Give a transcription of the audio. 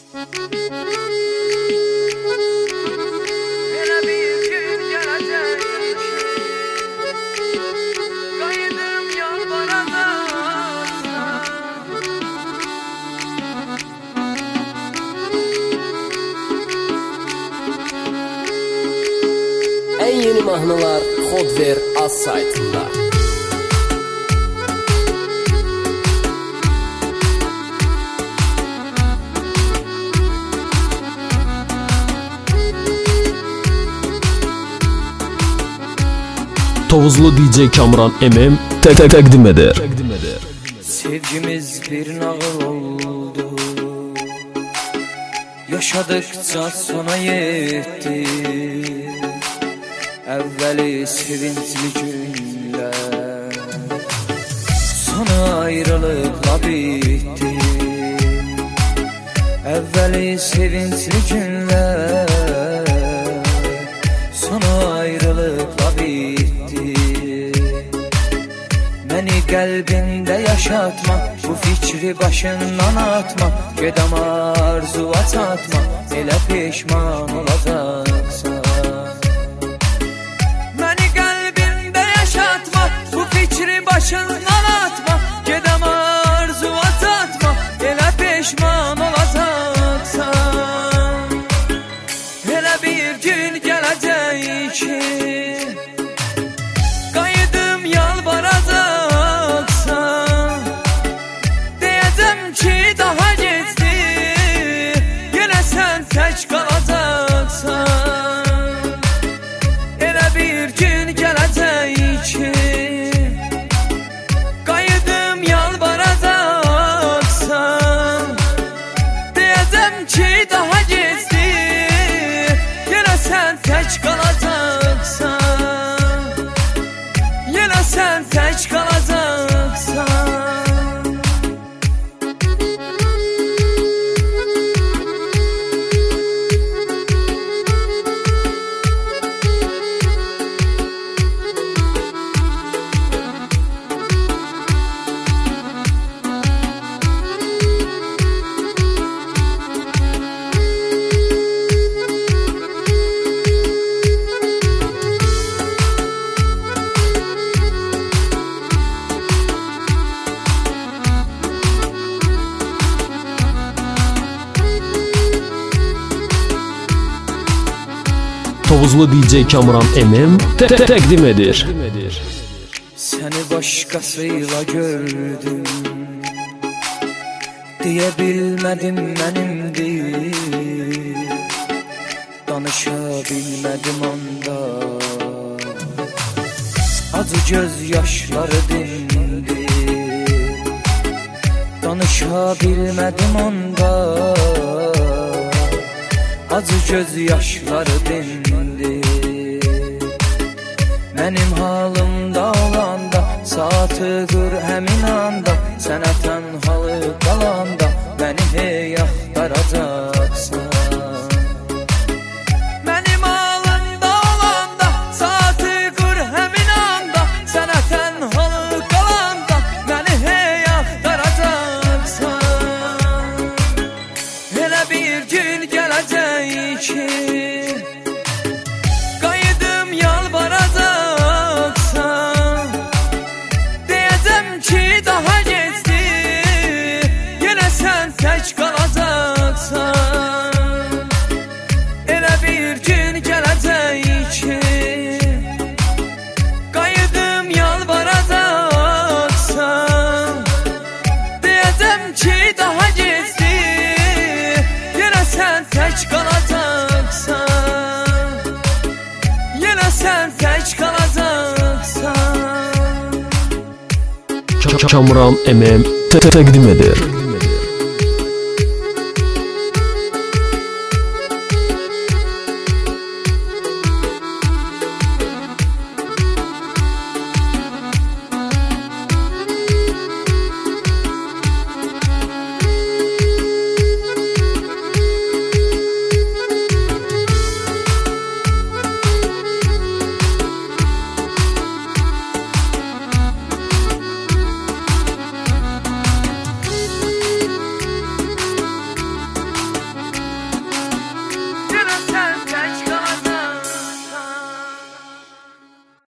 En yeni mahnılar Xodver az saytında. Tovuzlu DJ Kamran MM təqdim eder. Sevgimiz bir nağıl oldu, yaşadıkça sona yetti. Evveli sevinçli günler, sonu ayrılıkla bitti. Evveli sevinçli günler, sonu ayrılıkla bitti. Beni kalbinde yaşatma, bu fikri başından atma. Gedem arzu atma, elə peşman olacaksan. Başından atma, gedem arzu atma, elə peşman olacaksan. Elə bir gün gələcək ki, qayıdım yalvaracaksan. Deyəcəm ki, daha gecdi, yenə sən tək qalacaksan. Elə bir gün gələcək ki, daha gecdi, yenə sən tək qalacaksan. Yenə sən tək qalacaksan. Tovuzlu DJ Kamran MM təqdim edir. Səni başqasıyla gördüm, deyə bilmədim mənimdir. Danışa bilmədim anda, acı göz yaşları dindi. Danışa bilmədim anda, acı göz yaşları dindi. Mənim halımda olanda, saatı qır həmin anda. Sənə tənhalı qalanda, məni hey axtaracaqsan. Mənim halımda olanda, saatı qır həmin anda. Sənə tənhalı qalanda, məni hey axtaracaqsan. Elə bir gün gələcək ki, qayıdım yalvaracaksan. Deyəcəm ki, daha gecdi, yenə sən tək qalacaksan. Elə bir gün gələcək ki, qayıdım yalvaracaksan. Deyəcəm ki, daha gecdi, yenə sən tək qalacaksan. Yenə sən tək qalacaksan. Kamran MM təqdim edir.